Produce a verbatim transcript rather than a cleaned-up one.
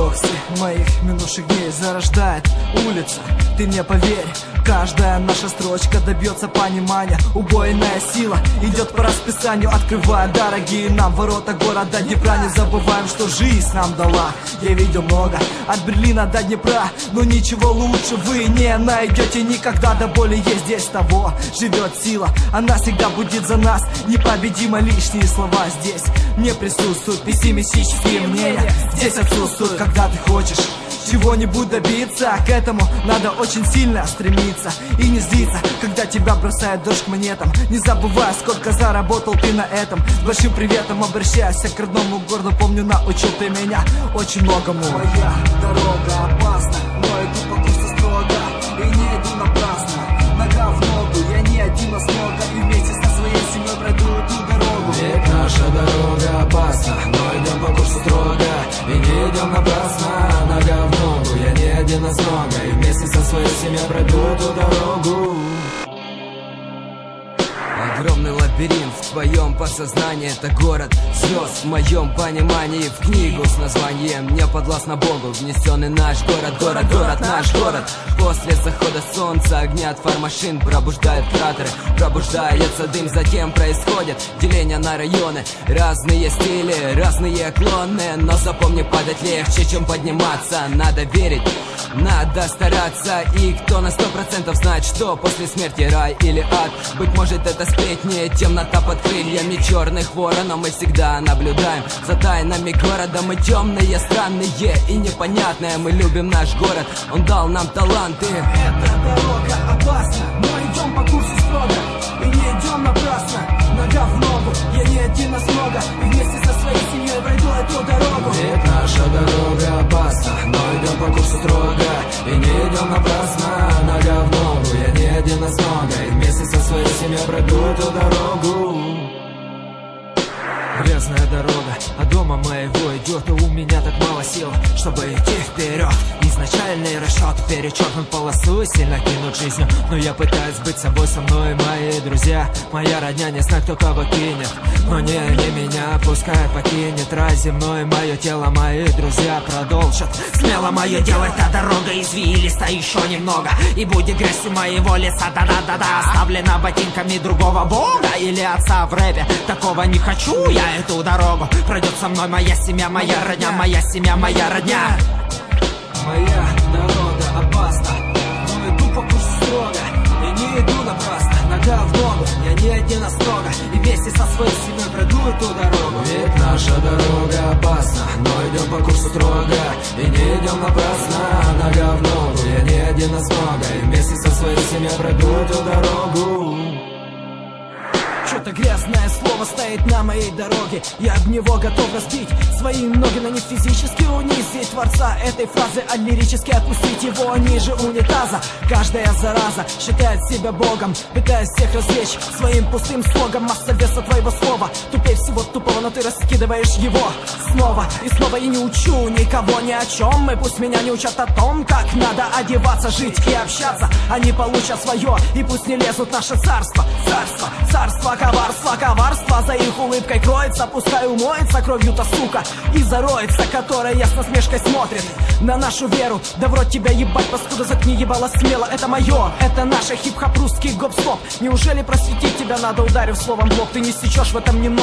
После моих минувших дней зарождает улица. Ты мне поверь, каждая наша строчка добьется понимания. Убойная сила идет по расписанию, открывая дорогие нам ворота города Днепра. Не забываем, что жизнь нам дала. Я видел много от Берлина до Днепра, но ничего лучше вы не найдете никогда. До боли есть здесь того, живет сила, она всегда будет за нас. Непобедимо лишние слова здесь не присутствуют. Пессимистические мнения здесь отсутствуют. Когда ты хочешь чего-нибудь добиться, к этому надо очень сильно стремиться и не злиться, когда тебя бросает дождь к монетам. Не забывай, сколько заработал ты на этом. С большим приветом обращайся к родному городу. Помню, научил ты меня очень многому. Моя дорога опасна, но иду по курсу строго и не иду напрасно. Нога в ногу, я не один, а смога, и вместе со своей семьей пройду эту дорогу. Ведь наша дорога опасна, но идем по курсу строго и не идем напрасно. Нога в ногу, я не один, а смога, и вместе со своей семьей пройду эту дорогу. Огромный лабиринт в твоем подсознании, это город звезд в моем понимании. В книгу с названием «Не подвластно Богу» внесенный наш город, город, город, наш город. После захода солнца огни от фармашин пробуждают кратеры, пробуждается дым, затем происходит деление на районы. Разные стили, разные клоны, но запомни, падать легче, чем подниматься. Надо верить, надо стараться, и кто на сто процентов знает, что после смерти рай или ад. Быть может, это сплетни, темнота под крыльями черных воронов. Мы всегда наблюдаем за тайнами города. Мы темные, странные и непонятные. Мы любим наш город, он дал нам таланты. Эта дорога опасна, но идем по курсу строго и не идем напрасно. Нога в ногу, я не один, а смога, и вместе со своей семьей пройду эту дорогу. Ведь наша дорога опасна, но идем по курсу строго и не идем напрасно. Нога в ногу, я не один, а смога, и вместе со своей семьей пройду эту дорогу. Грязная дорога от дома моего идет, и у меня так мало сил, чтобы идти вперед. Изначальный расчет перечеркнут полосу, сильно кинуть жизнью, но я пытаюсь быть собой, со мной мои друзья. Моя родня, не знаю, кто кого кинет, но не, не меня, пускай покинет рай земной. Мое тело, мои друзья продолжат смело мое дело. Эта дорога извилиста еще немного, и будет грязью моего леса, да-да-да-да. Оставлена ботинками другого бога или отца в рэпе, такого не хочу я. Эту дорогу пройдет со мной моя семья, моя родня, моя семья, моя родня. Моя дорога опасна, но иду по курсу строго и не иду напрасно. Нога в ногу, я не один, а строго, и вместе со своей семьей пройду эту дорогу. Ведь наша дорога опасна, но идем по курсу строго и не идем напрасно. Нога в ногу, я не один, а смога, и вместе со своей семьей пройду эту дорогу. Что-то грязное слово стоит на моей дороге, я об него готов разбить свои ноги, но не физически унизить творца этой фразы, а лирически опустить его ниже унитаза. Каждая зараза считает себя богом, пытаясь всех развлечь своим пустым слогом. Масса веса твоего слова, тупее всего тупого, но ты раскидываешь его снова и снова. И не учу никого ни о чем, и пусть меня не учат о том, как надо одеваться, жить и общаться. Они получат свое, и пусть не лезут в наше царство, царство, царство коварства, коварство за их улыбкой кроется. Пускай умоется кровью-то сука и зароется, которая с насмешкой смотрит на нашу веру. Да в рот тебя ебать, паскуда, заткни ебало смело. Это мое, это наше хип-хоп, русский гоп-стоп. Неужели просветить тебя надо, ударив словом в лоб? Ты не сечешь в этом немного.